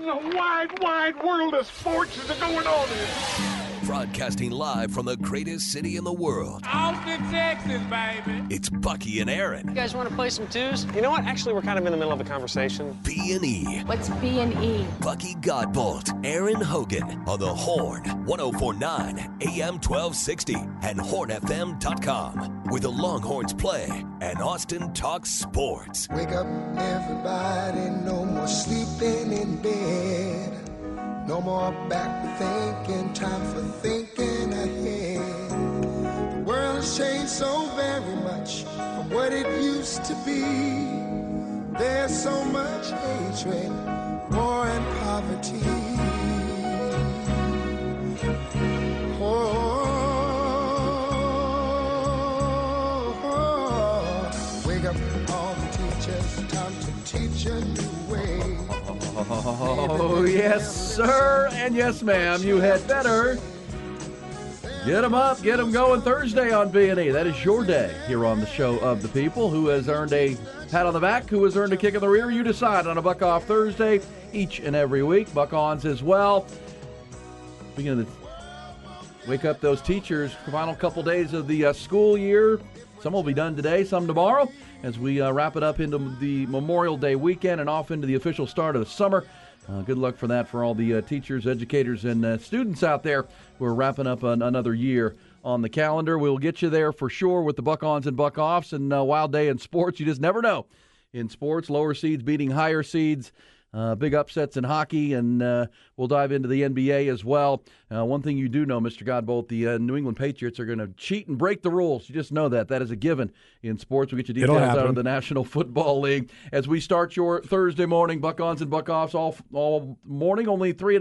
in the wide, wide world of sports is going on here? Broadcasting live from the greatest city in the world. Austin, Texas, baby. It's Bucky and Aaron. You guys want to play some twos? You know what? Actually, we're kind of in the middle of a conversation. B&E. What's B&E? Bucky Godbolt, Aaron Hogan on the Horn, 104.9 AM 1260 and hornfm.com, where the Longhorns play and Austin talks sports. Wake up, everybody, no more sleeping in bed. No more back thinking, time for thinking ahead. The world has changed so very much from what it used to be. There's so much hatred, war and poverty. Wake up all the teachers, time to teach a new way. Oh, yes, sir, and yes, ma'am. You had better get them up, get them going Thursday on B&E. That is your day here on the Show of the People. Who has earned a pat on the back? Who has earned a kick in the rear? You decide on a Buck Off Thursday each and every week. Buck Ons as well. Speaking of wake up those teachers, the final couple days of the school year. Some will be done today, some tomorrow, as we wrap it up into the Memorial Day weekend and off into the official start of the summer. Good luck for that for all the teachers, educators, and students out there who are wrapping up another year on the calendar. We'll get you there for sure with the Buck-Ons and Buck-Offs and Wild Day in sports. You just never know. In sports, lower seeds beating higher seeds. Big upsets in hockey, and we'll dive into the NBA as well. One thing you do know, Mr. Godbolt, the New England Patriots are going to cheat and break the rules. You just know that. That is a given in sports. We'll get you details out of the National Football League. As we start your Thursday morning, Buck-Ons and Buck-Offs all morning, only 3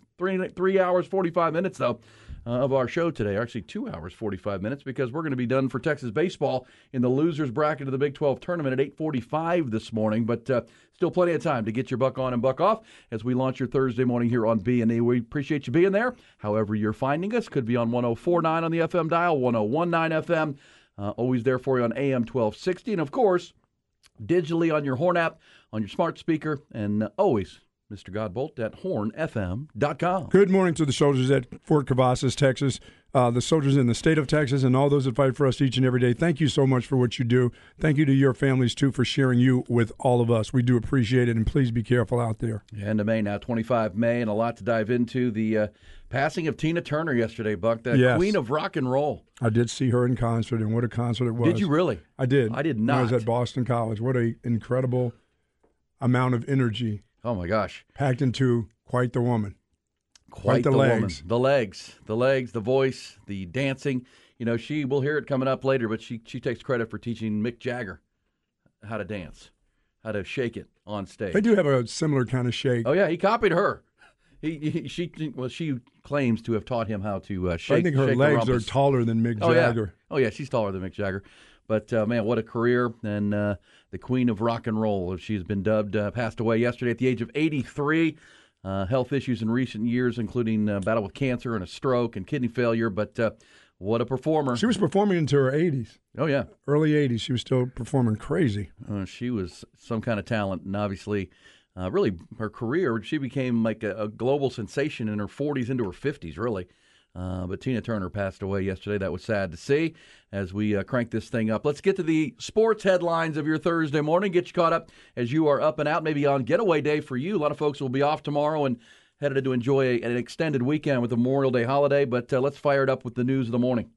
hours, 45 minutes, though. Of our show today, actually 2 hours, 45 minutes, because we're going to be done for Texas baseball in the losers bracket of the Big 12 tournament at 8:45 this morning, but still plenty of time to get your Buck On and Buck Off as we launch your Thursday morning here on B&E. We appreciate you being there. However you're finding us, could be on 104.9 on the FM dial, 101.9 FM, always there for you on AM 1260, and of course, digitally on your Horn app, on your smart speaker, and always Mr. Godbolt at hornfm.com. Good morning to the soldiers at Fort Cavazos, Texas, the soldiers in the state of Texas, and all those that fight for us each and every day. Thank you so much for what you do. Thank you to your families, too, for sharing you with all of us. We do appreciate it, and please be careful out there. End of May now, 25 May, and a lot to dive into. The passing of Tina Turner yesterday, Buck, the queen of rock and roll. I did see her in concert, and what a concert it was. Did you really? I did. I did not. I was at Boston College. What an incredible amount of energy. Oh, my gosh. Packed into quite the woman. Quite the legs. Woman. The legs, the voice, the dancing. You know, we'll hear it coming up later, but she takes credit for teaching Mick Jagger how to dance, how to shake it on stage. They do have a similar kind of shake. Oh, yeah, he copied her. She claims to have taught him how to shake. I think her legs are taller than Mick Jagger. Oh, yeah, she's taller than Mick Jagger. But, man, what a career, and the queen of rock and roll, as she's been dubbed, passed away yesterday at the age of 83. Health issues in recent years, including battle with cancer and a stroke and kidney failure, but what a performer. She was performing into her 80s. Oh, yeah. Early 80s, she was still performing crazy. She was some kind of talent, and obviously, really, her career, she became like a global sensation in her 40s into her 50s, really. But Tina Turner passed away yesterday. That was sad to see as we crank this thing up. Let's get to the sports headlines of your Thursday morning. Get you caught up as you are up and out, maybe on getaway day for you. A lot of folks will be off tomorrow and headed to enjoy an extended weekend with the Memorial Day holiday. But let's fire it up with the news of the morning.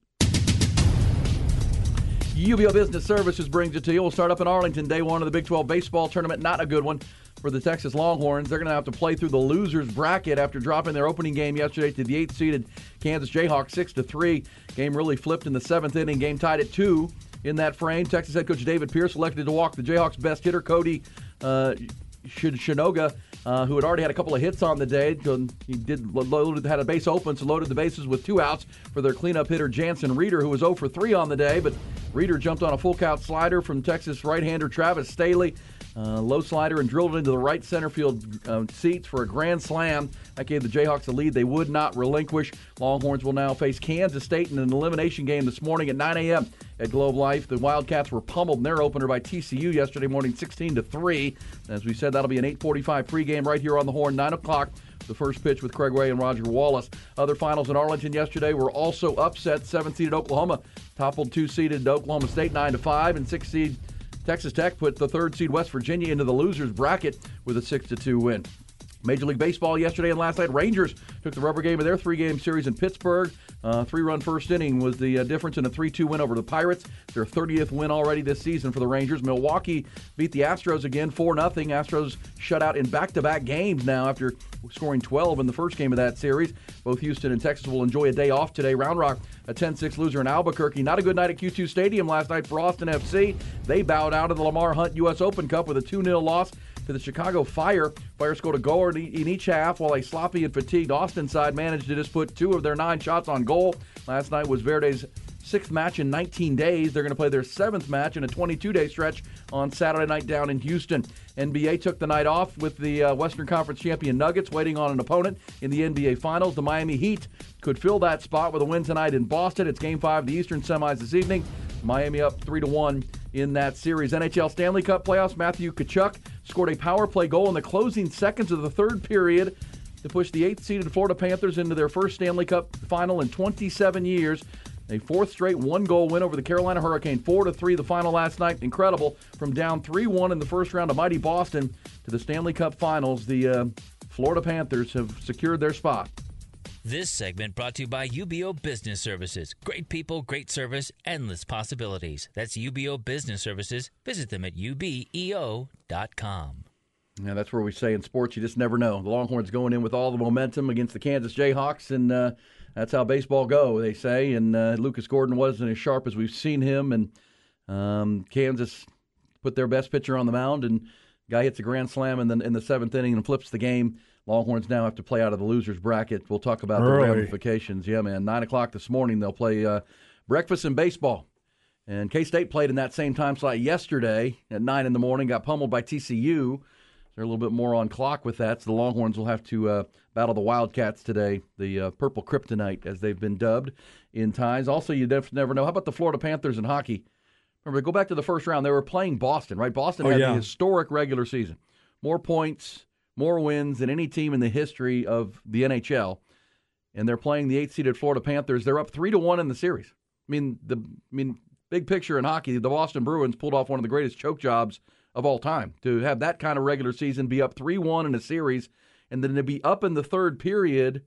UBEO Business Services brings it to you. We'll start up in Arlington, day one of the Big 12 baseball tournament. Not a good one for the Texas Longhorns. They're going to have to play through the losers bracket after dropping their opening game yesterday to the 8th-seeded Kansas Jayhawks 6-3. Game really flipped in the 7th inning. Game tied at 2 in that frame. Texas head coach David Pierce elected to walk the Jayhawks' best hitter, Cody Shinoga, who had already had a couple of hits on the day. He had a base open, so loaded the bases with 2 outs for their cleanup hitter, Jansen Reeder, who was 0 for 3 on the day. But Reeder jumped on a full-count slider from Texas right-hander Travis Staley. Low slider and drilled it into the right center field seats for a grand slam. That gave the Jayhawks a lead they would not relinquish. Longhorns will now face Kansas State in an elimination game this morning at 9 a.m. at Globe Life. The Wildcats were pummeled in their opener by TCU yesterday morning, 16-3. As we said, that'll be an 8:45 pregame right here on the Horn, 9 o'clock. The first pitch with Craig Way and Roger Wallace. Other finals in Arlington yesterday were also upset. 7-seeded Oklahoma toppled 2-seeded Oklahoma State 9-5, and 6-seed Texas Tech put the 3rd-seed West Virginia into the losers bracket with a 6-2 win. Major League Baseball yesterday and last night, Rangers took the rubber game of their 3-game series in Pittsburgh. 3-run first inning was the difference in a 3-2 win over the Pirates. Their 30th win already this season for the Rangers. Milwaukee beat the Astros again 4-0. Astros shut out in back-to-back games now after scoring 12 in the first game of that series. Both Houston and Texas will enjoy a day off today. Round Rock, a 10-6 loser in Albuquerque. Not a good night at Q2 Stadium last night for Austin FC. They bowed out of the Lamar Hunt U.S. Open Cup with a 2-0 loss to the Chicago Fire. Fire scored a goal in each half, while a sloppy and fatigued Austin side managed to just put 2 of their 9 shots on goal. Last night was Verde's 6th match in 19 days. They're going to play their 7th match in a 22-day stretch on Saturday night down in Houston. NBA took the night off with the Western Conference champion Nuggets waiting on an opponent in the NBA Finals. The Miami Heat could fill that spot with a win tonight in Boston. It's Game 5 of the Eastern semis this evening. Miami up 3-1 in that series. NHL Stanley Cup playoffs, Matthew Tkachuk scored a power play goal in the closing seconds of the 3rd period to push the 8th-seeded Florida Panthers into their first Stanley Cup final in 27 years. A 4th straight 1-goal win over the Carolina Hurricane, 4-3 the final last night. Incredible. From down 3-1 in the first round of mighty Boston to the Stanley Cup finals, the Florida Panthers have secured their spot. This segment brought to you by UBO Business Services. Great people, great service, endless possibilities. That's UBO Business Services. Visit them at ubeo.com. Yeah, that's where we say in sports, you just never know. The Longhorns going in with all the momentum against the Kansas Jayhawks, and that's how baseball go, they say. And Lucas Gordon wasn't as sharp as we've seen him, and Kansas put their best pitcher on the mound, and guy hits a grand slam in the 7th inning and flips the game. Longhorns now have to play out of the losers bracket. We'll talk about the ramifications. Yeah, man, 9 o'clock this morning they'll play breakfast and baseball. And K-State played in that same time slot yesterday at 9 in the morning, got pummeled by TCU. They're a little bit more on clock with that, so the Longhorns will have to battle the Wildcats today, the Purple Kryptonite, as they've been dubbed in ties. Also, you never know. How about the Florida Panthers in hockey? Remember, go back to the first round. They were playing Boston, right? Boston had the historic regular season. More points, more wins than any team in the history of the NHL. And they're playing the 8th-seeded Florida Panthers. They're up 3-1 in the series. I mean, big picture in hockey, the Boston Bruins pulled off one of the greatest choke jobs of all time. To have that kind of regular season, be up 3-1 in a series, and then to be up in the 3rd period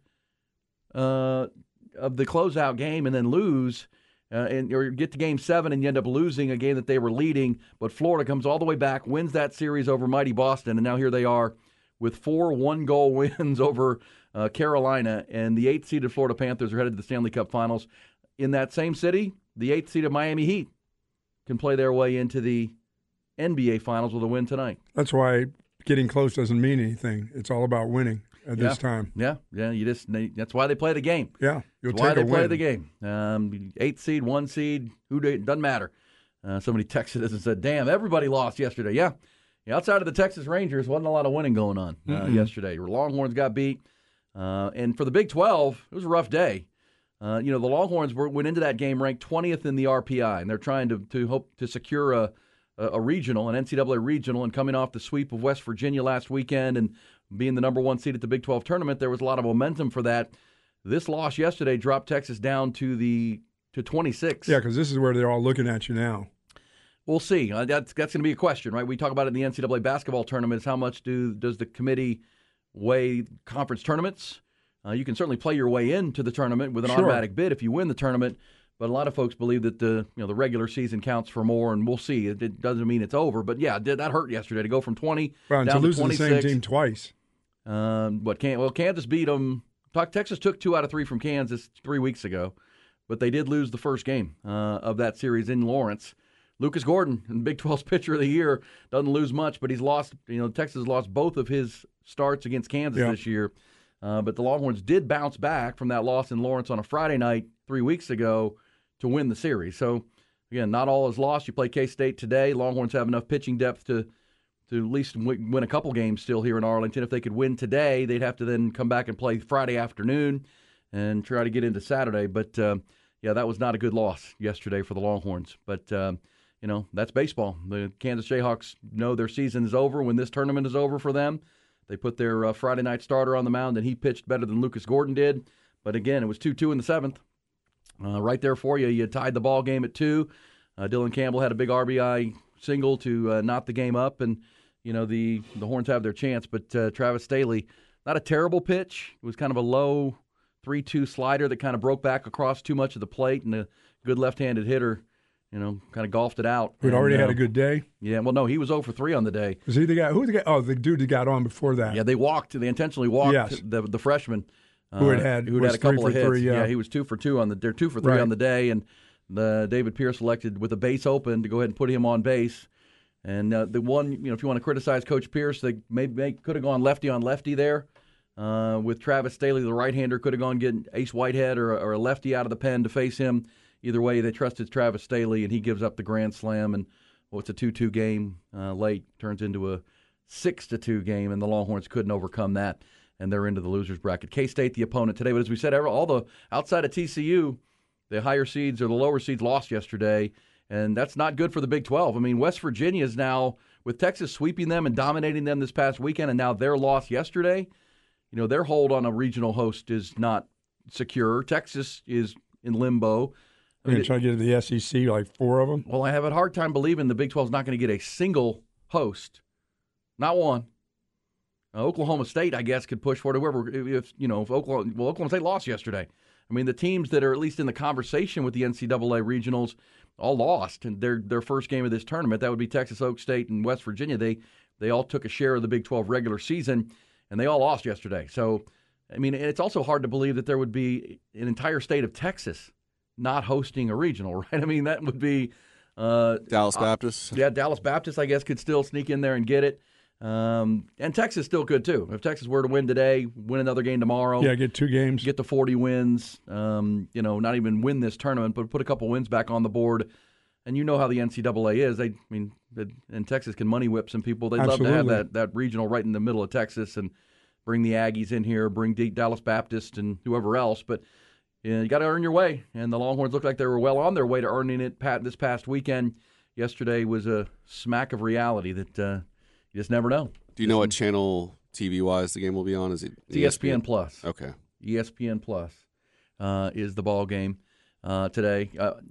of the closeout game and then lose, or get to Game 7 and you end up losing a game that they were leading. But Florida comes all the way back, wins that series over mighty Boston, and now here they are with 4 1-goal wins over Carolina, and the 8th-seeded Florida Panthers are headed to the Stanley Cup Finals. In that same city, the 8th-seeded Miami Heat can play their way into the NBA Finals with a win tonight. That's why getting close doesn't mean anything. It's all about winning at this time. Yeah. That's why they play the game. Yeah, that's why they play the game. 8th seed, 1 seed, doesn't matter. Somebody texted us and said, "Damn, everybody lost yesterday." Yeah, outside of the Texas Rangers, wasn't a lot of winning going on yesterday. Longhorns got beat, and for the Big 12, it was a rough day. The Longhorns went into that game ranked 20th in the RPI, and they're trying to hope to secure a regional, an NCAA regional, and coming off the sweep of West Virginia last weekend and being the number 1 seed at the Big 12 tournament, there was a lot of momentum for that. This loss yesterday dropped Texas down to 26. Yeah, because this is where they're all looking at you now. We'll see. That's going to be a question, right? We talk about it in the NCAA basketball tournaments. How much does the committee weigh conference tournaments? You can certainly play your way into the tournament with an automatic bid if you win the tournament. But a lot of folks believe that the regular season counts for more, and we'll see. It doesn't mean it's over, but yeah, that hurt yesterday to go from 20 down to lose 26. To the same team twice. Kansas beat them. Texas took 2 out of 3 from Kansas 3 weeks ago, but they did lose the first game of that series in Lawrence. Lucas Gordon, Big 12's pitcher of the year, doesn't lose much, but he's lost. Texas lost both of his starts against Kansas this year. But the Longhorns did bounce back from that loss in Lawrence on a Friday night 3 weeks ago to win the series. So, again, not all is lost. You play K-State today. Longhorns have enough pitching depth to at least win a couple games still here in Arlington. If they could win today, they'd have to then come back and play Friday afternoon and try to get into Saturday. But, that was not a good loss yesterday for the Longhorns. But, that's baseball. The Kansas Jayhawks know their season is over when this tournament is over for them. They put their Friday night starter on the mound, and he pitched better than Lucas Gordon did. But, again, it was 2-2 in the seventh. Right there for you. You tied the ball game at 2. Dylan Campbell had a big RBI single to knot the game up, and the Horns have their chance. But Travis Staley, not a terrible pitch. It was kind of a low 3-2 slider that kind of broke back across too much of the plate, and a good left-handed hitter, kind of golfed it out. Who'd already had a good day? Yeah, well, no, he was 0 for 3 on the day. Was he the guy? Who's the guy? Oh, the dude that got on before that. Yeah, they intentionally walked the freshman. Who had a couple of hits. 3 for 3, yeah. He was 2 for 2 they're 2 for 3 on the day, and David Pierce elected with a base open to go ahead and put him on base. And the one, if you want to criticize Coach Pierce, they maybe could have gone lefty on lefty there. With Travis Staley, the right-hander, could have gone getting Ace Whitehead or a lefty out of the pen to face him. Either way, they trusted Travis Staley, and he gives up the grand slam. And it's a 2-2 game late, turns into a 6-2 game, and the Longhorns couldn't overcome that. And they're into the losers bracket. K-State, the opponent today. But as we said, all the outside of TCU, the higher seeds or the lower seeds lost yesterday, and that's not good for the Big 12. I mean, West Virginia is now, with Texas sweeping them and dominating them this past weekend, and now their loss yesterday, their hold on a regional host is not secure. Texas is in limbo. They're trying to get to the SEC, like 4 of them? Well, I have a hard time believing the Big 12 is not going to get a single host. Not one. Oklahoma State, I guess, could push for it. If Oklahoma State lost yesterday. I mean, the teams that are at least in the conversation with the NCAA regionals all lost in their first game of this tournament. That would be Texas, Oak State, and West Virginia. They all took a share of the Big 12 regular season, and they all lost yesterday. So, I mean, it's also hard to believe that there would be an entire state of Texas not hosting a regional, right? I mean, that would be Dallas Baptist. Yeah, Dallas Baptist, I guess, could still sneak in there and get it. And Texas still could, too. If Texas were to win today, win another game tomorrow. Yeah, get 2 games. Get to 40 wins. Not even win this tournament, but put a couple wins back on the board. And you know how the NCAA is. And Texas can money whip some people. They'd love to have that regional right in the middle of Texas and bring the Aggies in here, bring Dallas Baptist and whoever else. But you got to earn your way. And the Longhorns looked like they were well on their way to earning it this past weekend. Yesterday was a smack of reality that you just never know. Do you know what channel TV-wise the game will be on? Is it ESPN Plus? Okay. ESPN Plus is the ball game today.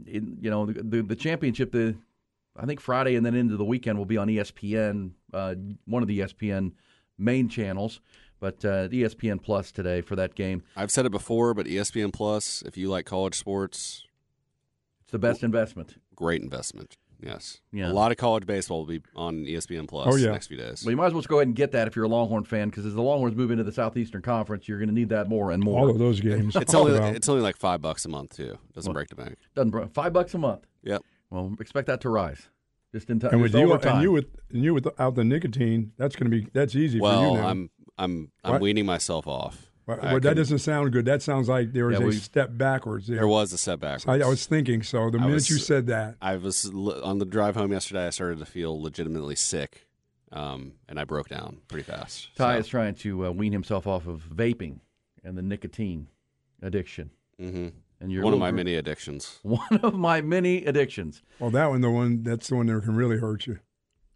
The championship, I think Friday and then into the weekend will be on ESPN, one of the ESPN main channels. But ESPN Plus today for that game. I've said it before, but ESPN Plus, if you like college sports, it's the best investment. Great investment. Yes. Yeah. A lot of college baseball will be on ESPN Plus the next few days. Well, you might as well just go ahead and get that if you're a Longhorn fan, because as the Longhorns move into the Southeastern Conference, you're going to need that more and more. All of those games. It's only like $5 a month too. Doesn't break the bank. Doesn't $5 a month. Yep. Well, expect that to rise. Just in time. And with you without the nicotine, that's easy for you now. I'm weaning myself off. Well, that doesn't sound good. That sounds like there was a step backwards there. There was a step backwards. I was thinking so. The minute you said that. I was on the drive home yesterday, I started to feel legitimately sick, and I broke down pretty fast. Ty is trying to wean himself off of vaping and the nicotine addiction. Mm-hmm. And one of my many addictions. One of my many addictions. Well, that's the one that can really hurt you.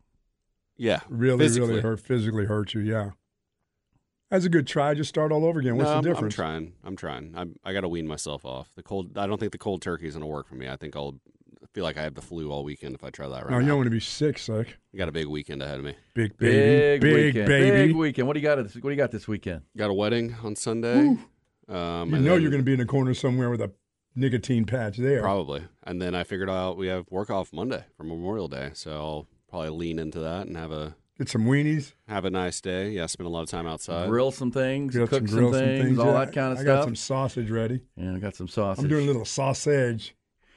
Yeah. Really physically hurt you, yeah. That's a good try. Just start all over again. What's the difference? I'm trying. I got to wean myself off. I don't think the cold turkey is going to work for me. I think I'll feel like I have the flu all weekend if I try that right now. You don't want to be sick. You got a big weekend ahead of me. Big baby. Big baby. Big weekend. What do you got this weekend? Got a wedding on Sunday. You're going to be in the corner somewhere with a nicotine patch there. Probably. And then I figured out we have work off Monday for Memorial Day, so I'll probably lean into that and get some weenies. Have a nice day. Yeah, spend a lot of time outside. Grill some things, cook some things, all that kind of stuff. I got some sausage ready. Yeah, I got some sausage. I'm doing a little sausage.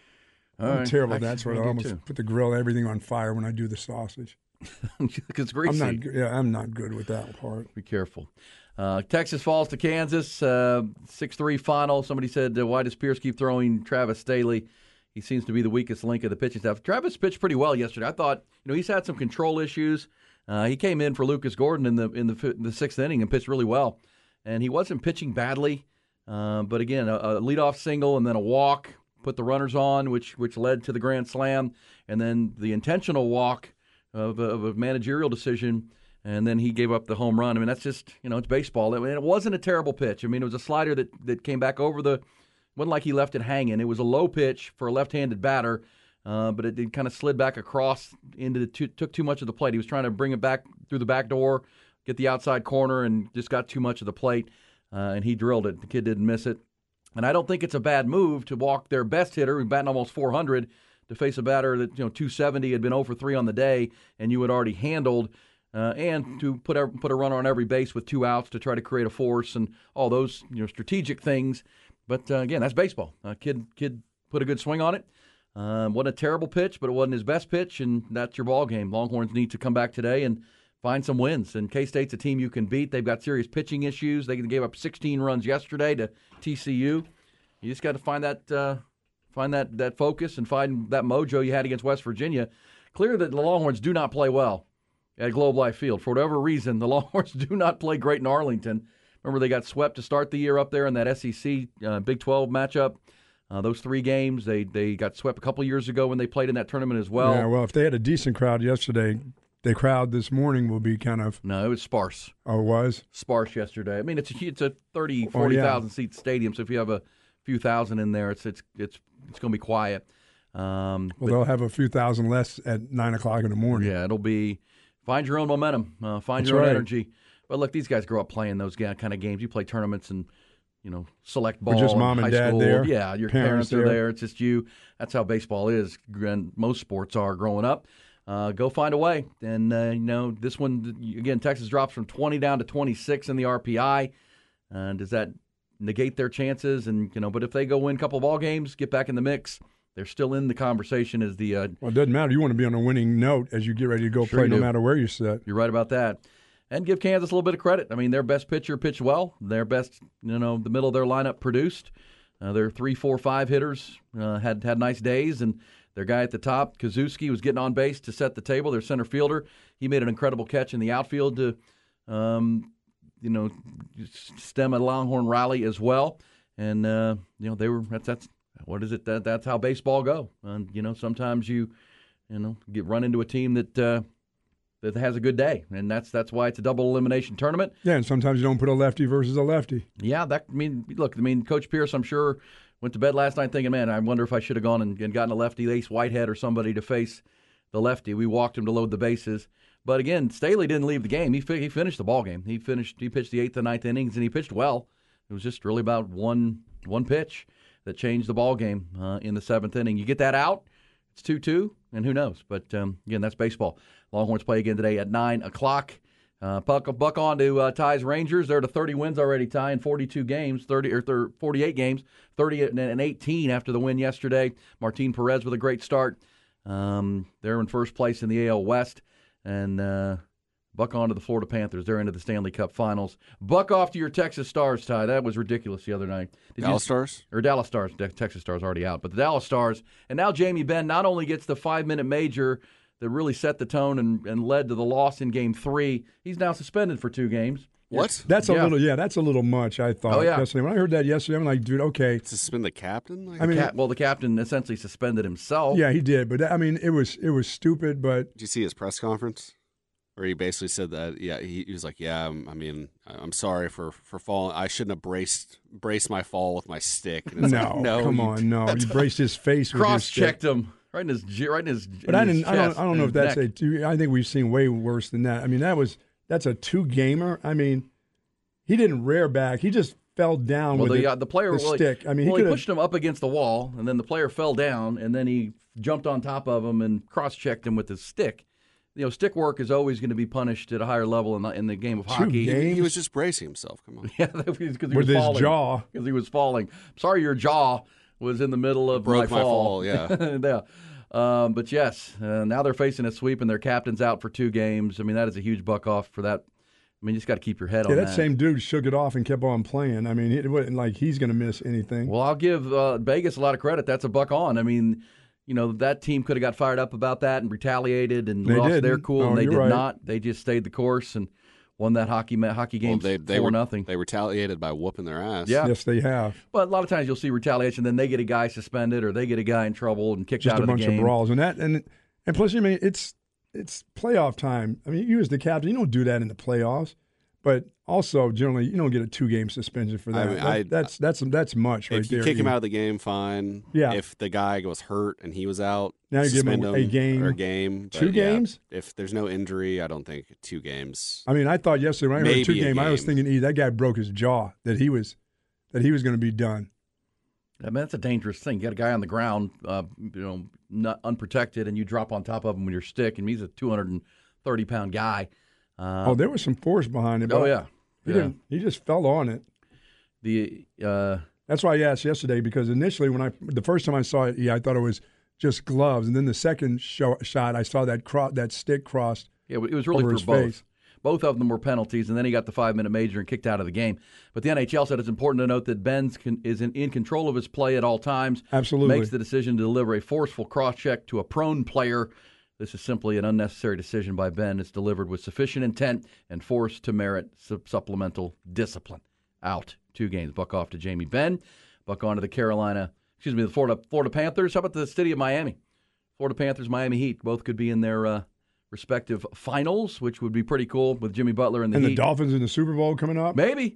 I'm terrible. That's what I almost put the grill and everything on fire when I do the sausage. It's greasy. I'm not good with that part. Be careful. Texas falls to Kansas, 6-3 final. Somebody said, why does Pierce keep throwing Travis Staley? He seems to be the weakest link of the pitching staff. Travis pitched pretty well yesterday. I thought, he's had some control issues. He came in for Lucas Gordon in the sixth inning and pitched really well. And he wasn't pitching badly. But again, a leadoff single and then a walk put the runners on, which led to the grand slam, and then the intentional walk of a managerial decision, and then he gave up the home run. I mean, that's just, it's baseball. I mean, it wasn't a terrible pitch. I mean, it was a slider that came back over the – wasn't like he left it hanging. It was a low pitch for a left-handed batter, but it kind of slid back across into took too much of the plate. He was trying to bring it back through the back door, get the outside corner, and just got too much of the plate, and he drilled it. The kid didn't miss it. And I don't think it's a bad move to walk their best hitter, who's batting almost 400, to face a batter that 270 had been 0 for 3 on the day, and you had already handled, and to put a runner on every base with 2 outs to try to create a force and all those strategic things. But again, that's baseball. Kid put a good swing on it. Wasn't a terrible pitch, but it wasn't his best pitch, and that's your ball game. Longhorns need to come back today and find some wins. And K-State's a team you can beat. They've got serious pitching issues. They gave up 16 runs yesterday to TCU. You just got to find that focus and find that mojo you had against West Virginia. Clear that the Longhorns do not play well at Globe Life Field. For whatever reason, the Longhorns do not play great in Arlington. Remember, they got swept to start the year up there in that SEC Big 12 matchup. Those 3 games, they got swept a couple years ago when they played in that tournament as well. Yeah, well, if they had a decent crowd yesterday, the crowd this morning will be kind of... No, it was sparse. Oh, it was? Sparse yesterday. I mean, it's a 40,000 seat stadium, so if you have a few thousand in there, it's going to be quiet. They'll have a few thousand less at 9 o'clock in the morning. Yeah, it'll be find your own momentum, find That's your own right. energy. But look, these guys grow up playing those kind of games. You play tournaments and select ball. Or just in mom and high dad school. there. Yeah, your parents are there. It's just you. That's how baseball is, and most sports are growing up. Go find a way. And, this one, again, Texas drops from 20 down to 26 in the RPI. Does that negate their chances? And, but if they go win a couple of ball games, get back in the mix, they're still in the conversation as the well, it doesn't matter. You want to be on a winning note as you get ready to go play, no matter where you sit. You're right about that. And give Kansas a little bit of credit. I mean, their best pitcher pitched well. Their best, the middle of their lineup produced. Their 3, 4, 5 hitters had nice days, and their guy at the top, Kazuski, was getting on base to set the table. Their center fielder, he made an incredible catch in the outfield to, stem a Longhorn rally as well. And they were that's what is it? That's how baseball go. And sometimes you run into a team that has a good day, and that's why it's a double elimination tournament. Yeah, and sometimes you don't put a lefty versus a lefty. Yeah, Coach Pierce, I'm sure, went to bed last night thinking, man, I wonder if I should have gone and gotten a lefty, Ace Whitehead or somebody to face the lefty. We walked him to load the bases. But again, Staley didn't leave the game. He finished the ball game. He pitched the 8th and 9th innings, and he pitched well. It was just really about one pitch that changed the ball game in the 7th inning. You get that out, it's 2-2, and who knows? But again, that's baseball. Longhorns play again today at 9 o'clock. Buck on to Ty's Rangers. They're to 30 wins already, Ty, in 48 games, 30 and 18 after the win yesterday. Martin Perez with a great start. They're in first place in the AL West. And buck on to the Florida Panthers. They're into the Stanley Cup Finals. Buck off to your Texas Stars, Ty. That was ridiculous the other night. Dallas Stars? Or Dallas Stars. Texas Stars already out. But the Dallas Stars. And now Jamie Benn not only gets the 5-minute major that really set the tone and led to the loss in Game 3, he's now suspended for 2 games. What? That's a little much, I thought. Oh, yeah. Yesterday. When I heard that yesterday, I'm like, dude, okay. Suspend the captain? The captain essentially suspended himself. Yeah, he did. But, it was stupid, but. Did you see his press conference? Where he basically said that, he was like, I'm sorry for falling. I shouldn't have braced my fall with my stick. And it's no, come on, no. He braced his face with his stick. Cross-checked him. Right in his But I don't know if that's I think we've seen way worse than that. I mean, that's a 2-gamer. I mean, he didn't rear back. He just fell down with the player stick. I mean, he pushed him up against the wall, and then the player fell down, and then he jumped on top of him and cross-checked him with his stick. Stick work is always going to be punished at a higher level in the game of hockey. He was just bracing himself. Come on. Yeah, because he was with his falling. Jaw. Because he was falling. Sorry, your jaw was in the middle of my fall. Yeah. Yeah. But yes, now they're facing a sweep, and their captain's out for 2 games. I mean, that is a huge buck off for that. I mean, you just got to keep your head on that. Yeah, that same dude shook it off and kept on playing. I mean, it wasn't like he's going to miss anything. Well, I'll give Vegas a lot of credit. That's a buck on. I mean, that team could have got fired up about that and retaliated and lost their cool, and they did not. They just stayed the course and won that hockey game 4-0. They retaliated by whooping their ass. Yeah. Yes, they have. But a lot of times you'll see retaliation, then they get a guy suspended or they get a guy in trouble and kicked Just out a of the bunch game. of brawls and plus, I mean, it's playoff time. I mean, you as the captain, you don't do that in the playoffs. But also, generally, you don't get a 2-game suspension for that. I mean, that's much right if you there. kick him out of the game, fine. Yeah. If the guy was hurt and he was out, Now you give him a game. Or a game. Two But, yeah, games? if there's no injury, I don't think 2 games. I mean, I thought yesterday when I heard Maybe 2 a game, I was game. thinking, that guy broke his jaw, that he was going to be done. I mean, that's a dangerous thing. You got a guy on the ground, not unprotected, and you drop on top of him with your stick, and he's a 230-pound guy. There was some force behind it. Oh, but yeah. He just fell on it. That's why I asked yesterday, because initially the first time I saw it, I thought it was just gloves, and then the second shot I saw that stick crossed. Yeah, it was really over for his both. face. Both of them were penalties, and then he got the 5-minute major and kicked out of the game. But the NHL said it's important to note that Ben is in control of his play at all times. Absolutely. Makes the decision to deliver a forceful cross-check to a prone player. This is simply an unnecessary decision by Ben. It's delivered with sufficient intent and force to merit supplemental discipline. Out. 2 games. Buck off to Jamie Benn. Buck on to the Florida Panthers. How about the city of Miami? Florida Panthers, Miami Heat. Both could be in their respective finals, which would be pretty cool with Jimmy Butler and the Heat. And the Dolphins in the Super Bowl coming up? Maybe.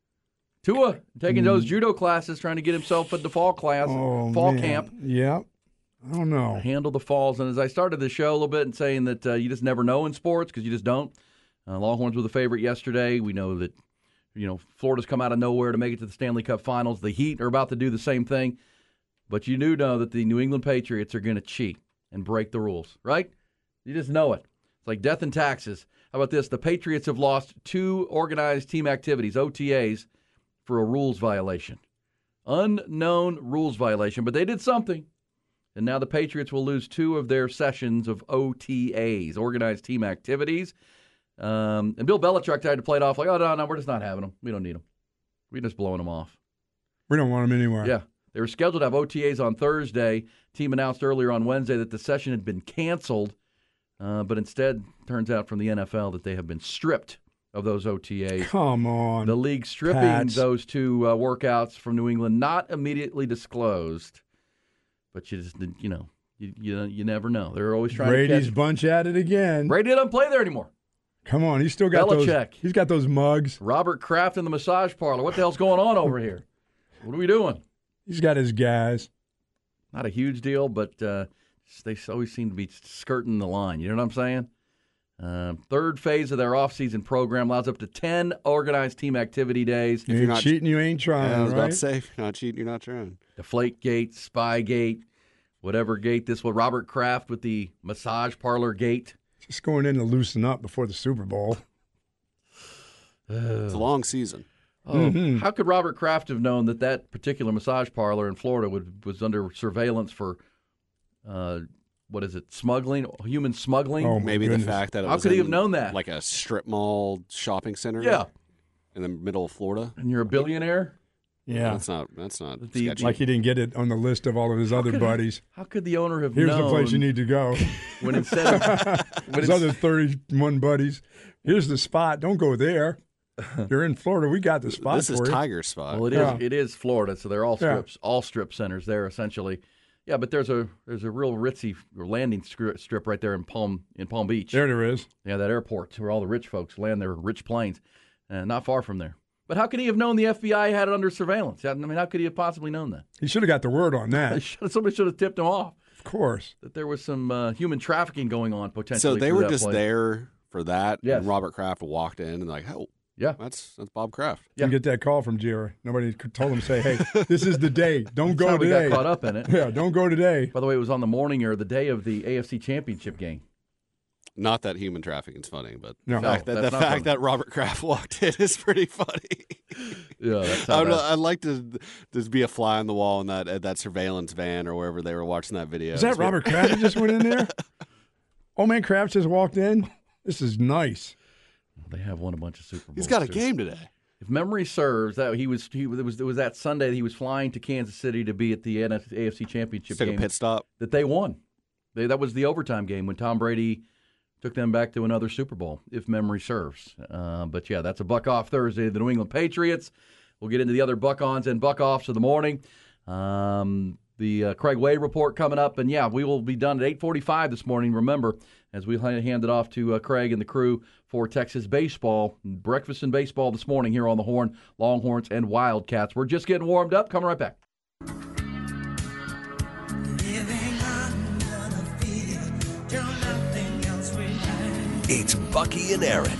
Tua taking those judo classes, trying to get himself at the fall camp. Yeah. I don't know. Handle the falls. And as I started the show a little bit and saying that you just never know in sports because you just don't. Longhorns were the favorite yesterday. We know that Florida's come out of nowhere to make it to the Stanley Cup Finals. The Heat are about to do the same thing. But you do know that the New England Patriots are going to cheat and break the rules, right? You just know it. It's like death and taxes. How about this? The Patriots have lost 2 organized team activities, OTAs, for a rules violation. Unknown rules violation, but they did something. And now the Patriots will lose 2 of their sessions of OTAs, organized team activities. And Bill Belichick tried to play it off like, oh, no, we're just not having them. We don't need them. We're just blowing them off. We don't want them anywhere. Yeah. They were scheduled to have OTAs on Thursday. Team announced earlier on Wednesday that the session had been canceled. But instead, turns out from the NFL that they have been stripped of those OTAs. Come on. The league stripping those 2 workouts from New England, not immediately disclosed. But you just, you never know. They're always trying Brady's to catch. bunch at it again. Brady doesn't play there anymore. Come on, he's still got Belichick. He's got those mugs. Robert Kraft in the massage parlor. What the hell's going on over here? What are we doing? He's got his guys. Not a huge deal, but they always seem to be skirting the line. You know what I'm saying? Third phase of their offseason program allows up to 10 organized team activity days. You ain't cheating, you ain't trying. I was right? about to say, if you're not cheating, you're not trying. Deflategate, Spygate, whatever gate this was. Robert Kraft with the massage parlor gate. Just going in to loosen up before the Super Bowl. It's a long season. How could Robert Kraft have known that particular massage parlor in Florida was under surveillance for, smuggling, human smuggling? Oh, my Maybe goodness. the fact that it How was could he have in, known that? like a strip mall shopping center. Yeah. In the middle of Florida. And you're a billionaire? Yeah. That's not The- Like he didn't get it on the list of all of his other buddies. How could the owner have Here's known? the place you need to go. When instead of, when His other 31 buddies. Here's the spot. Don't go there. You're in Florida. We got the spot This for is you. Tiger Spot. Well, it is Florida, so they're all Yeah. strip centers there essentially. Yeah, but there's a real ritzy landing strip right there in Palm Beach. There is. Yeah, that airport where all the rich folks land their rich planes, not far from there. But how could he have known the FBI had it under surveillance? I mean, how could he have possibly known that? He should have got the word on that. Somebody should have tipped him off Of course. that there was some human trafficking going on potentially. So they through were that just place. there for that. Yes. And Robert Kraft walked in and like, oh, Yeah. that's Bob Kraft. Yeah. Didn't get that call from Jerry. Nobody told him, say, hey, this is the day. Don't That's go how we today. got caught up in it. Yeah, don't go today. By the way, it was on the morning or the day of the AFC Championship game. Not that human trafficking is funny, but No. the fact, No, that, that's the not fact funny. that Robert Kraft walked in is pretty funny. Yeah, that's how I'd like to just be a fly on the wall in that surveillance van or wherever they were watching that video. Is that Robert Kraft that just went in there? Old man Kraft just walked in. This is nice. they have won a bunch of Super Bowls. He's got a too. game today. If memory serves, that it was that Sunday that he was flying to Kansas City to be at the AFC Championship Took a game pit stop. that they won. That was the overtime game when Tom Brady Took them back to another Super Bowl, if memory serves. But, yeah, that's a buck-off Thursday. The New England Patriots. We'll get into the other buck-ons and buck-offs of the morning. The Craig Way report coming up. And, yeah, we will be done at 8:45 this morning, remember, as we hand it off to Craig and the crew for Texas baseball. Breakfast and baseball this morning here on the Horn, Longhorns and Wildcats. We're just getting warmed up. Coming right back. It's Bucky and Aaron.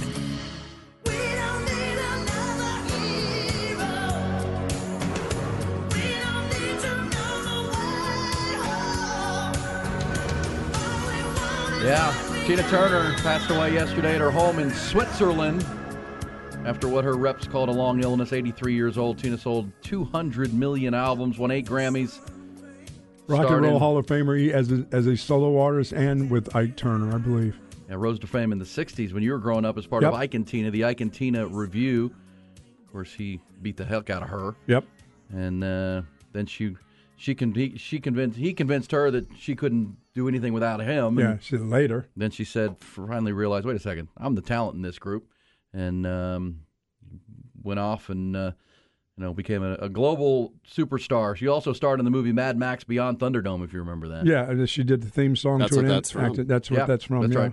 Yeah, Tina Turner passed away yesterday at her home in Switzerland after what her reps called a long illness. 83 years old. Tina sold 200 million albums, won 8 Grammys. Rock and Roll Hall of Famer as a solo artist and with Ike Turner, I believe. Yeah, rose to fame in the 60s when you were growing up as part of Ike and Tina, the Ike and Tina Review. Of course, he beat the heck out of her. Yep. And then he convinced her that she couldn't do anything without him. Yeah, she later. Then she finally realized, wait a second, I'm the talent in this group. And went off and became a global superstar. She also starred in the movie Mad Max Beyond Thunderdome, if you remember that. Yeah, and she did the theme song that's to what it. That's from. That's what that's from. That's yeah. right.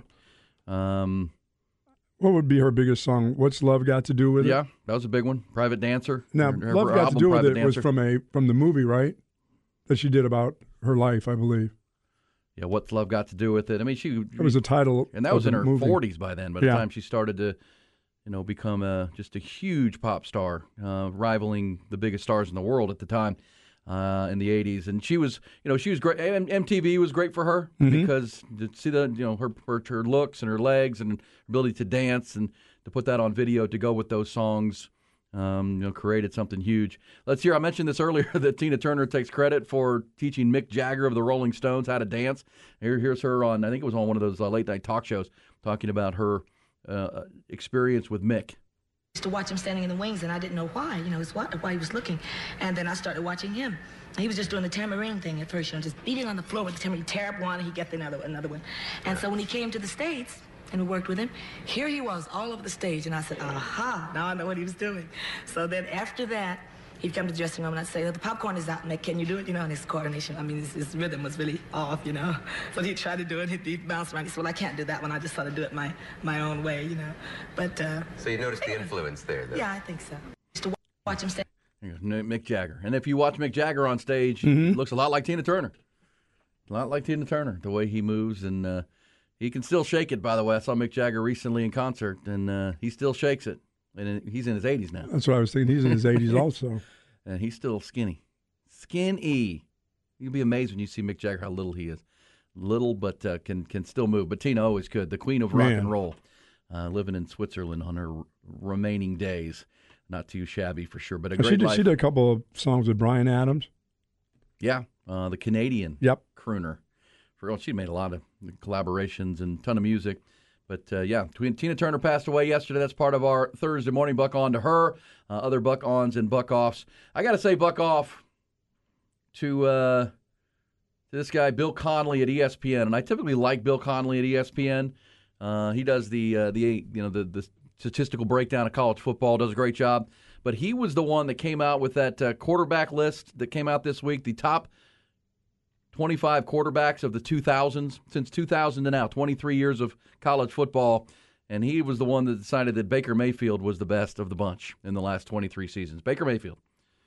What would be her biggest song? What's Love Got to Do with It? Yeah, that was a big one. Private Dancer. Now, Her Love Got to album, Do with Private It was Dancer. from the movie, right? That she did about her life, I believe. Yeah, What's Love Got to Do with It? I mean, It was the title, and that was in her movie. 40s by then. By the time she started to, become just a huge pop star, rivaling the biggest stars in the world at the time. In the 80s, and she was great. MTV was great for her because to see her looks and her legs and ability to dance and to put that on video to go with those songs, created something huge. Let's hear. I mentioned this earlier that Tina Turner takes credit for teaching Mick Jagger of the Rolling Stones how to dance. Here's her on. I think it was on one of those late night talk shows talking about her experience with Mick. To watch him standing in the wings, and I didn't know why, why he was looking. And then I started watching him. He was just doing the tambourine thing at first, just beating on the floor with the tambourine, tear up one, and he'd get another one. And so when he came to the States, and we worked with him, here he was all over the stage, and I said, aha, now I know what he was doing. So then after that, he'd come to the dressing room, and I'd say, the popcorn is out, Mick, can you do it? And his coordination, his rhythm was really off, So he'd try to do it, he'd bounce around. He said, well, I can't do that one. I just sort of do it my own way, But so you noticed the influence there, though? Yeah, I think so. Just to watch him stand. Mick Jagger. And if you watch Mick Jagger on stage, he looks a lot like Tina Turner. A lot like Tina Turner, the way he moves. And he can still shake it, by the way. I saw Mick Jagger recently in concert, and he still shakes it. And he's in his 80s now. That's what I was thinking. He's in his 80s also. And he's still skinny. Skinny. You'll be amazed when you see Mick Jagger how little he is. Little, but can still move. But Tina always could. The queen of rock and roll. Living in Switzerland on her remaining days. Not too shabby for sure, but a great life. She did a couple of songs with Bryan Adams. Yeah, the Canadian crooner. She made a lot of collaborations and a ton of music. But, Tina Turner passed away yesterday. That's part of our Thursday morning buck on to her. Other buck ons and buck offs. I got to say buck off to this guy, Bill Connelly at ESPN. And I typically like Bill Connelly at ESPN. He does the statistical breakdown of college football, does a great job. But he was the one that came out with that quarterback list that came out this week, the top 25 quarterbacks of the 2000s, since 2000 to now, 23 years of college football, and he was the one that decided that Baker Mayfield was the best of the bunch in the last 23 seasons. Baker Mayfield.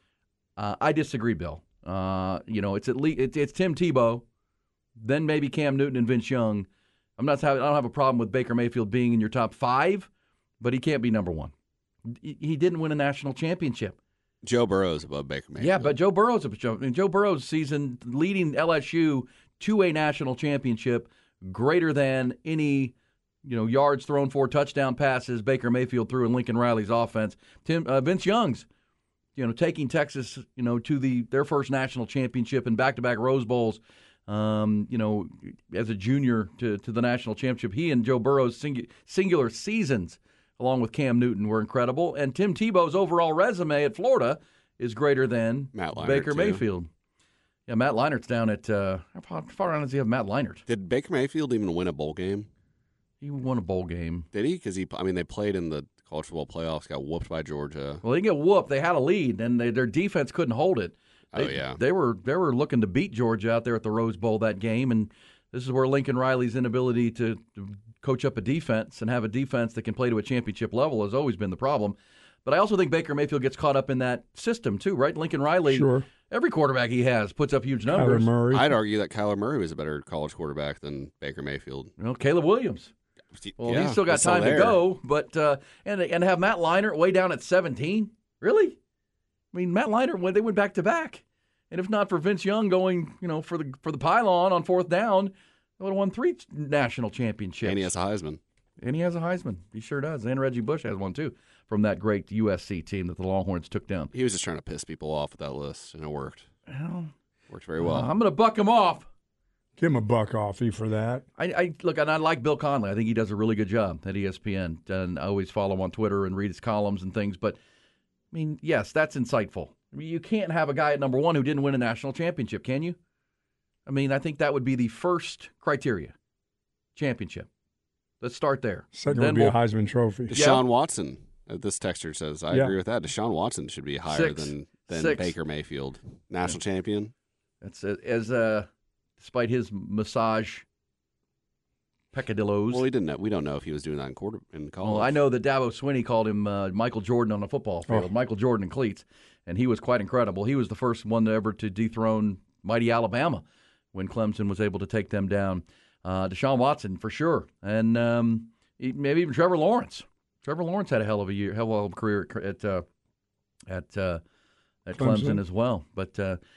I disagree, Bill. It's at least it's Tim Tebow, then maybe Cam Newton and Vince Young. I don't have a problem with Baker Mayfield being in your top 5, but he can't be number 1. He didn't win a national championship. Joe Burrow's above Baker Mayfield. Yeah, but Joe Burrow's season leading LSU to a national championship greater than any yards thrown for, touchdown passes Baker Mayfield threw in Lincoln Riley's offense. Vince Young's taking Texas to their first national championship and back-to-back Rose Bowls. As a junior to the national championship, he and Joe Burrow's singular seasons, along with Cam Newton, were incredible. And Tim Tebow's overall resume at Florida is greater than Baker Mayfield. Yeah, Matt Leinert's down at how far down does he have Matt Leinart? Did Baker Mayfield even win a bowl game? He won a bowl game. Did he? Because they played in the college football playoffs, got whooped by Georgia. Well, they didn't get whooped. They had a lead, and their defense couldn't hold it. They were looking to beat Georgia out there at the Rose Bowl that game, and this is where Lincoln Riley's inability to coach up a defense and have a defense that can play to a championship level has always been the problem. But I also think Baker Mayfield gets caught up in that system too, right? Lincoln Riley, sure. Every quarterback he has puts up huge numbers. Kyler Murray. I'd argue that Kyler Murray was a better college quarterback than Baker Mayfield. Caleb Williams. Well, yeah, he's still got time to go, but and have Matt Leinart way down at 17. Really? I mean, Matt Leinart, they went back to back, and if not for Vince Young going, for the pylon on fourth down, they would have won 3 national championships. And he has a Heisman. He sure does. And Reggie Bush has one too from that great USC team that the Longhorns took down. He was just trying to piss people off with that list, and it worked. Well, worked very well. I'm going to buck him off. Give him a buck offie for that. Look, and I like Bill Connelly. I think he does a really good job at ESPN, and I always follow him on Twitter and read his columns and things. But, I mean, yes, that's insightful. I mean, you can't have a guy at number 1 who didn't win a national championship, can you? I mean, I think that would be the first criteria. Championship. Let's start there. Second would be a Heisman Trophy. Deshaun Watson, this texter says, I agree with that. Deshaun Watson should be higher than Baker Mayfield. National champion. That's despite his massage peccadillos. Well, we don't know if he was doing that in college. Well, I know that Dabo Swinney called him Michael Jordan on the football field. Michael Jordan in cleats, and he was quite incredible. He was the first one ever to dethrone mighty Alabama when Clemson was able to take them down. Deshaun Watson for sure, and maybe even Trevor Lawrence. Trevor Lawrence had a hell of a career at Clemson as well. But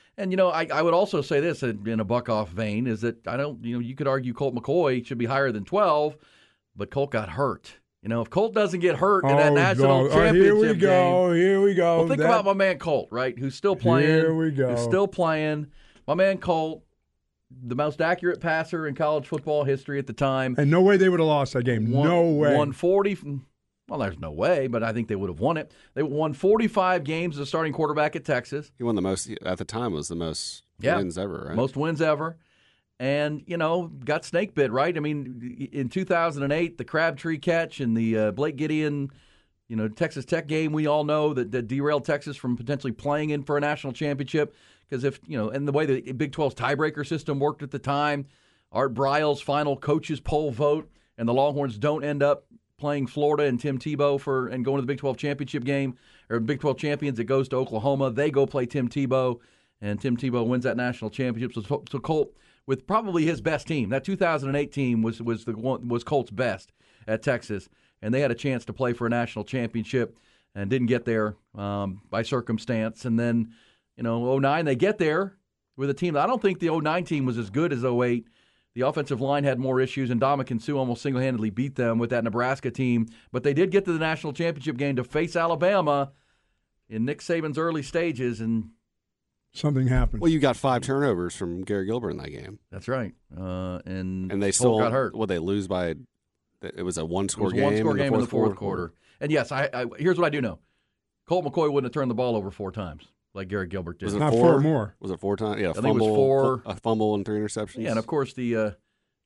I would also say this in a buck off vein is that you could argue Colt McCoy should be higher than 12, but Colt got hurt. If Colt doesn't get hurt in that national championship game, here we go. Well, think about my man Colt, right? Who's still playing? Here we go. Who's still playing? My man Colt. The most accurate passer in college football history at the time. And no way they would have lost that game. No way. Won 40. Well, there's no way, but I think they would have won it. They won 45 games as a starting quarterback at Texas. He won the most, at the time, was the most wins ever, right? Most wins ever. And, got snake bit, right? I mean, in 2008, the Crabtree catch and the Blake Gideon, Texas Tech game, we all know that derailed Texas from potentially playing in for a national championship. Because and the way the Big 12's tiebreaker system worked at the time, Art Briles' final coaches poll vote, and the Longhorns don't end up playing Florida and Tim Tebow and going to the Big 12 championship game, or Big 12 champions, it goes to Oklahoma. They go play Tim Tebow, and Tim Tebow wins that national championship. So Colt, with probably his best team, that 2008 team was Colt's best at Texas, and they had a chance to play for a national championship and didn't get there by circumstance, and then. 09, they get there with a team. I don't think the 09 team was as good as 08. The offensive line had more issues, and Ndamukong Suh almost single-handedly beat them with that Nebraska team. But they did get to the national championship game to face Alabama in Nick Saban's early stages, and something happened. Well, you got 5 turnovers from Gary Gilbert in that game. That's right. And they still got hurt. Well, they lose by it was a one-score game. One-score game in the fourth quarter. And yes, I here's what I do know: Colt McCoy wouldn't have turned the ball over 4 times. Like Gary Gilbert did. Was it not 4 more? Was it 4 times? Yeah, I think it was 4. A fumble and 3 interceptions. Yeah, and of course the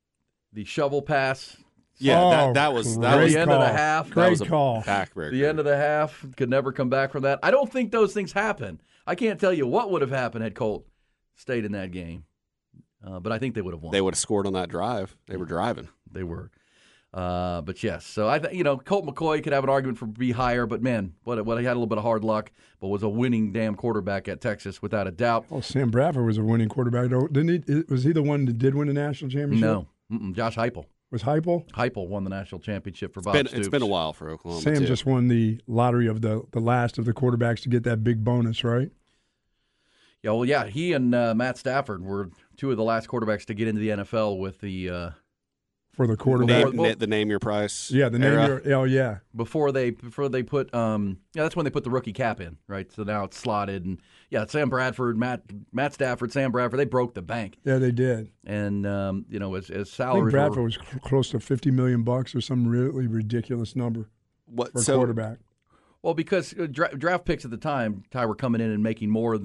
shovel pass. Yeah, that was the end of the half. Great that was a call. Backbreaker. The end of the half could never come back from that. I don't think those things happen. I can't tell you what would have happened had Colt stayed in that game, but I think they would have won. They would have scored on that drive. They were driving. They were. But yes, so Colt McCoy could have an argument for be higher, but man, he had a little bit of hard luck, but was a winning damn quarterback at Texas without a doubt. Oh, Sam Bradford was a winning quarterback, didn't he? Was he the one that did win the national championship? No, Josh Heupel. Was Heupel? Heupel won the national championship for Bob Stoops. It's been a while for Oklahoma. Sam just won the lottery of the last of the quarterbacks to get that big bonus, right? Yeah, well, yeah, he and Matt Stafford were 2 of the last quarterbacks to get into the NFL with the. For the quarterback, the name your price. Yeah, the name era. your. Oh yeah. Before they put that's when they put the rookie cap in, right? So now it's slotted, and Sam Bradford, Matt Stafford, Sam Bradford, they broke the bank. Yeah, they did. And as salaries, I think Bradford was close to $50 million or some really ridiculous number for a quarterback. Well, because draft picks at the time, Ty, were coming in and making more than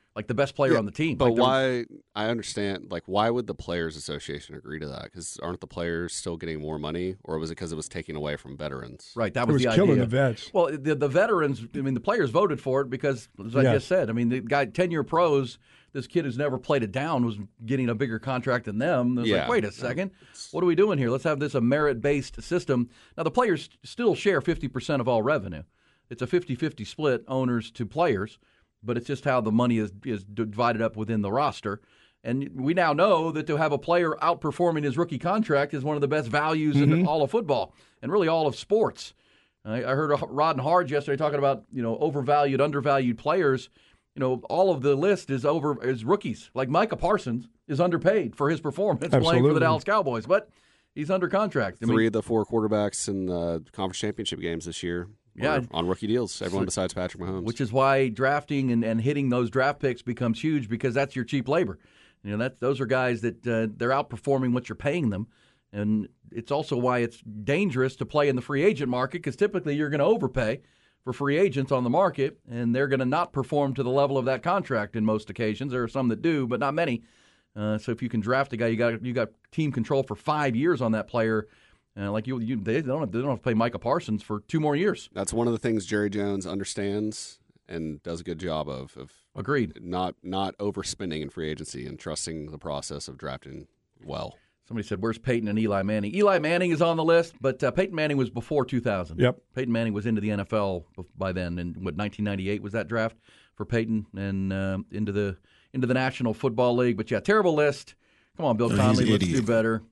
like the best player on the team. But like why? I understand. Like, why would the Players Association agree to that? Because aren't the players still getting more money, or was it because it was taking away from veterans? Right, that was the killing idea. the vets. Well, the veterans. I mean, the players voted for it because, as I just said, I mean, the guy 10-year pros. This kid who's never played it down was getting a bigger contract than them. It was like, wait a second, what are we doing here? Let's have this a merit-based system. Now, the players still share 50% of all revenue. It's a 50-50 split, owners to players, but it's just how the money is divided up within the roster. And we now know that to have a player outperforming his rookie contract is one of the best values in all of football and really all of sports. I heard Rod and Harge yesterday talking about overvalued, undervalued players. All of the list is rookies. Like Micah Parsons is underpaid for his performance playing for the Dallas Cowboys, but he's under contract. Three of the 4 quarterbacks in the conference championship games this year were on rookie deals, everyone besides Patrick Mahomes. Which is why drafting and hitting those draft picks becomes huge because that's your cheap labor. Those are guys that they're outperforming what you're paying them. And it's also why it's dangerous to play in the free agent market because typically you're going to overpay for free agents on the market, and they're going to not perform to the level of that contract in most occasions. There are some that do, but not many. So if you can draft a guy, you got team control for 5 years on that player. They don't have to play Micah Parsons for 2 more years. That's one of the things Jerry Jones understands and does a good job of. Agreed. Not overspending in free agency and trusting the process of drafting well. Somebody said, where's Peyton and Eli Manning? Eli Manning is on the list, but Peyton Manning was before 2000. Yep. Peyton Manning was into the NFL by then. And 1998 was that draft for Peyton and into the National Football League. But, terrible list. Come on, Bill Conley, let's do better.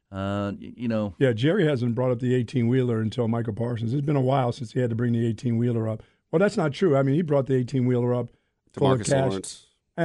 Yeah, Jerry hasn't brought up the 18-wheeler until Micah Parsons. It's been a while since he had to bring the 18-wheeler up. Well, that's not true. I mean, he brought the 18-wheeler up to Marcus Lawrence.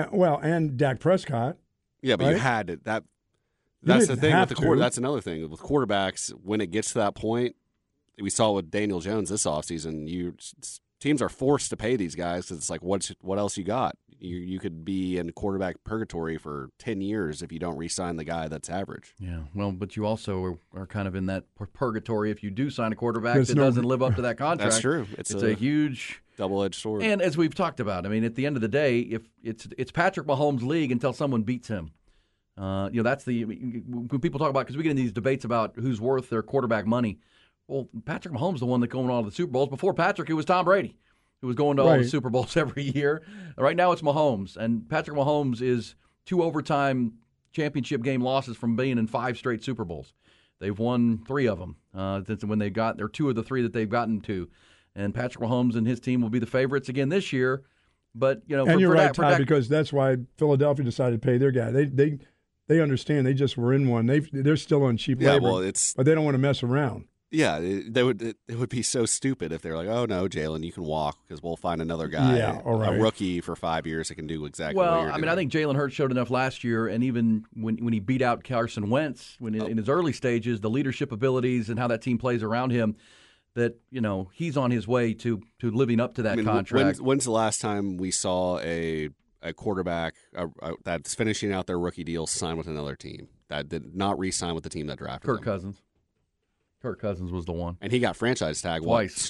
And Dak Prescott. Yeah, but right? you had it. That's the thing with the quarter. That's another thing with quarterbacks. When it gets to that point, we saw with Daniel Jones this offseason. Teams are forced to pay these guys because it's like, what else you got? You could be in quarterback purgatory for 10 years if you don't re-sign the guy that's average. Yeah, well, but you also are kind of in that purgatory if you do sign a quarterback that doesn't live up to that contract. That's true. It's a huge double-edged sword. And as we've talked about, I mean, at the end of the day, if it's Patrick Mahomes' league until someone beats him. That's when people talk about, because we get in these debates about who's worth their quarterback money. Well, Patrick Mahomes is the one that's going to all the Super Bowls. Before Patrick, it was Tom Brady, who was going to all the Super Bowls every year. Right now, it's Mahomes, and Patrick Mahomes is 2 overtime championship game losses from being in 5 straight Super Bowls. They've won 3 of them since when they're 2 of the 3 that they've gotten to, and Patrick Mahomes and his team will be the favorites again this year. But and you're right, Todd, because that's why Philadelphia decided to pay their guy. They understand. They just were in one. They're still on cheap labor, but they don't want to mess around. Yeah, it would be so stupid if they're like, oh, no, Jalen, you can walk because we'll find another guy, a rookie for 5 years that can do exactly what you're doing. I think Jalen Hurts showed enough last year, and even when he beat out Carson Wentz in his early stages, the leadership abilities and how that team plays around him, that he's on his way to living up to that contract. When's the last time we saw a quarterback that's finishing out their rookie deal sign with another team that did not re-sign with the team that drafted Kirk them? Cousins. Kirk Cousins was the one, and he got franchise tag twice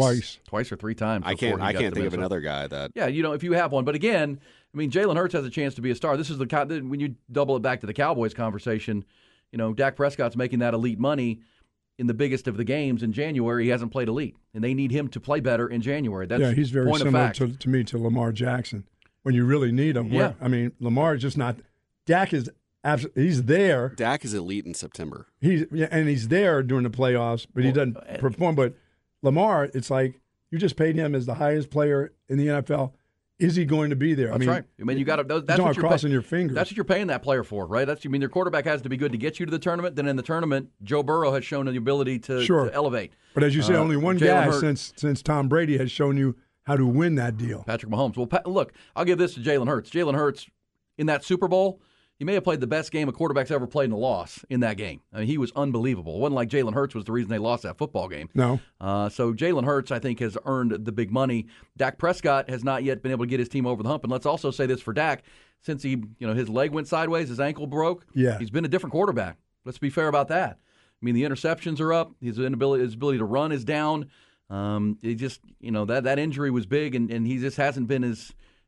or 3 times. I can't think of another guy that. Yeah, if you have one, but again, I mean, Jalen Hurts has a chance to be a star. This is when you double it back to the Cowboys conversation. Dak Prescott's making that elite money in the biggest of the games in January. He hasn't played elite, and they need him to play better in January. That's he's very point similar of fact. to me to Lamar Jackson when you really need him. Yeah. I mean, Lamar is just not. Dak is. He's there. Dak is elite in September. He's there during the playoffs, but he doesn't perform. But Lamar, it's like you just paid him as the highest player in the NFL. Is he going to be there? That's right. I mean, you got to. That's what you're crossing your fingers. That's what you're paying that player for, right? Their quarterback has to be good to get you to the tournament. Then in the tournament, Joe Burrow has shown the ability to elevate. But as you say, only one guy since Tom Brady has shown you how to win that deal. Patrick Mahomes. Well, look, I'll give this to Jalen Hurts. Jalen Hurts in that Super Bowl. He may have played the best game a quarterback's ever played in a loss in that game. I mean, he was unbelievable. It wasn't like Jalen Hurts was the reason they lost that football game. No. So Jalen Hurts, I think, has earned the big money. Dak Prescott has not yet been able to get his team over the hump. And let's also say this for Dak. Since his leg went sideways, his ankle broke, he's been a different quarterback. Let's be fair about that. I mean, the interceptions are up. His ability to run is down. He just, that injury was big, and he just hasn't been as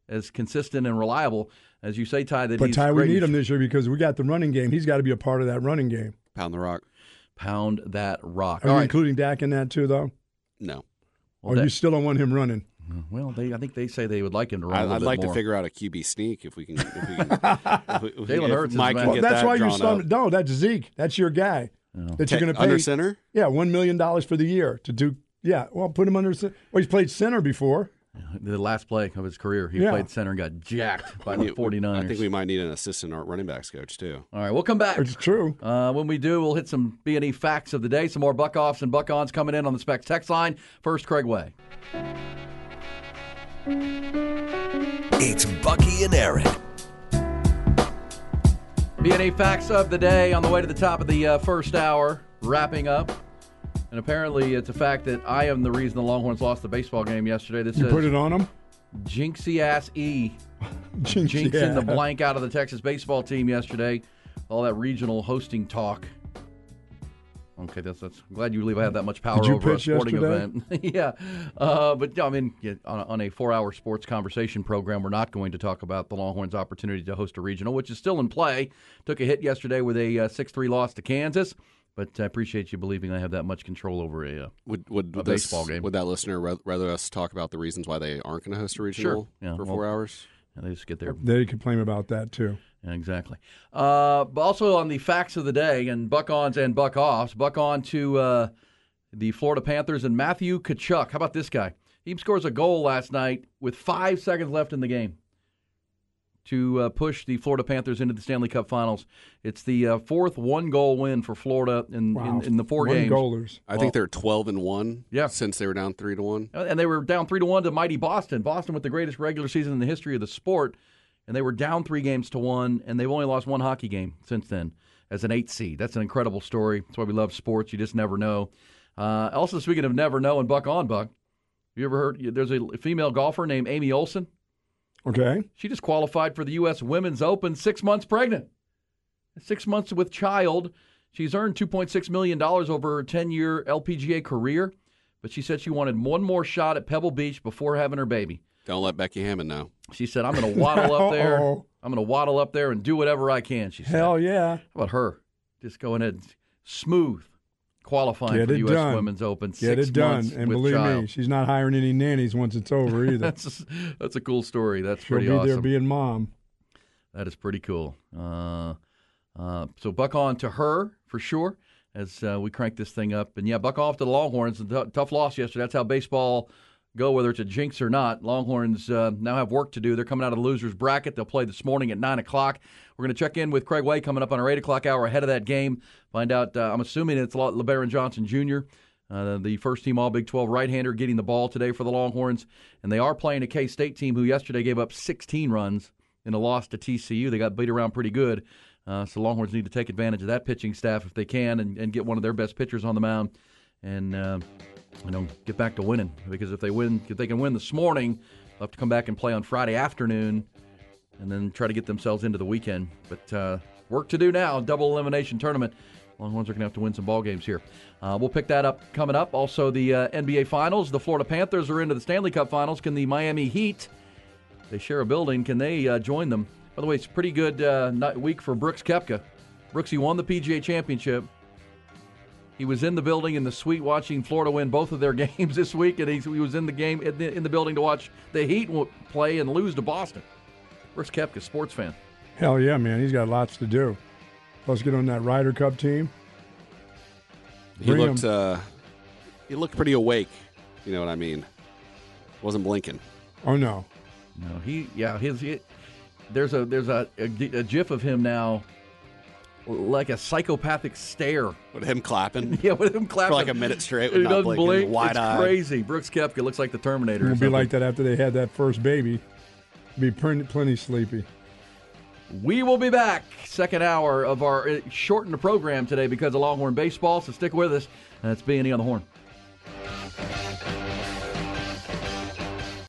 as consistent and reliable as you say, Ty. But Ty, we need him this year because we got the running game. He's got to be a part of that running game. Pound the rock. Pound that rock. Are you including Dak in that too, though? No. Or you still don't want him running? Well, I think they say they would like him to run. I'd like more. to figure out a QB sneak if we can. Jalen Hurts is Mike can get that's that why you drawn started. up. No, that's Zeke. That's your guy. That you're going to pay under center. Yeah, $1 million for the year to do. Yeah, well, put him under. Well, he's played center before. The last play of his career, he played center and got jacked by the 49ers. I think we might need an assistant running backs coach, too. All right, we'll come back. It's true. When we do, we'll hit some B&E facts of the day, some more buck-offs and buck-ons coming in on the Specs text line. First, Craig Way. It's Bucky and Aaron. B&E facts of the day on the way to the top of the first hour, wrapping up. And apparently it's a fact that I am the reason the Longhorns lost the baseball game yesterday. That you says put it on them? Jinxie-ass E. Jinxing the blank out of the Texas baseball team yesterday. All that regional hosting talk. Okay, that's. I'm glad you believe I have that much power over a sporting event. Yeah. But, I mean, on a 4-hour sports conversation program, we're not going to talk about the Longhorns' opportunity to host a regional, which is still in play. Took a hit yesterday with a 6-3 loss to Kansas. But I appreciate you believing I have that much control over a baseball game. Would that listener rather us talk about the reasons why they aren't going to host a regional for 4 hours? Yeah, they just get there. They complain about that, too. Yeah, exactly. But also on the facts of the day, and buck-ons and buck-offs, buck-on to the Florida Panthers and Matthew Tkachuk. How about this guy? He scores a goal last night with 5 seconds left in the game to push the Florida Panthers into the Stanley Cup Finals. It's the fourth one-goal win for Florida in the 4 games. One-goalers. I think they're 12-1 since they were down 3-1. And they were down 3-1 to mighty Boston. Boston with the greatest regular season in the history of the sport. And they were down 3-1, and they've only lost one hockey game since then as an 8th seed. That's an incredible story. That's why we love sports. You just never know. Also, speaking of never know and buck on buck, you ever heard there's a female golfer named Amy Olson? Okay. She just qualified for the U.S. Women's Open 6 months pregnant. 6 months with child. She's earned $2.6 million over her 10-year LPGA career, but she said she wanted one more shot at Pebble Beach before having her baby. Don't let Becky Hammond know. She said, I'm going to waddle up there. I'm going to waddle up there and do whatever I can, she said. Hell yeah. How about her? Just going ahead and smooth qualifying for the U.S. Women's Open. Get it done. And believe me, she's not hiring any nannies once it's over either. That's a cool story. That's pretty awesome. She'll be there being mom. That is pretty cool. So buck on to her for sure as we crank this thing up. And, yeah, buck off to the Longhorns. Tough loss yesterday. That's how baseball go, whether it's a jinx or not. Longhorns now have work to do. They're coming out of the loser's bracket. They'll play this morning at 9 o'clock. We're going to check in with Craig Way coming up on our 8 o'clock hour ahead of that game. Find out, I'm assuming it's LeBaron Johnson Jr., the first-team All-Big 12 right-hander getting the ball today for the Longhorns. And they are playing a K-State team who yesterday gave up 16 runs in a loss to TCU. They got beat around pretty good. So Longhorns need to take advantage of that pitching staff if they can and get one of their best pitchers on the mound and get back to winning. Because if they can win this morning, they'll have to come back and play on Friday afternoon and then try to get themselves into the weekend. But work to do now, double elimination tournament. Longhorns are going to have to win some ball games here. We'll pick that up coming up. Also, the NBA Finals. The Florida Panthers are into the Stanley Cup Finals. Can the Miami Heat, they share a building, can they join them? By the way, it's a pretty good week for Brooks Koepka. Brooksy won the PGA Championship. He was in the building in the suite watching Florida win both of their games this week, and he was in the game in the building to watch the Heat play and lose to Boston. Brooks Koepka, sports fan. Hell yeah, man. He's got lots to do. Plus, get on that Ryder Cup team. He looked pretty awake. You know what I mean? Wasn't blinking. Oh no. No, there's a GIF of him now, like a psychopathic stare. With him clapping? Yeah, with him clapping. For like a minute straight with not blinking, blink. wide-eyed. It's crazy. Brooks Koepka looks like the Terminator. It'll be like that after they had that first baby. Be plenty sleepy. We will be back. Second hour of our shortened program today because of Longhorn baseball, so stick with us. That's B&E on the Horn.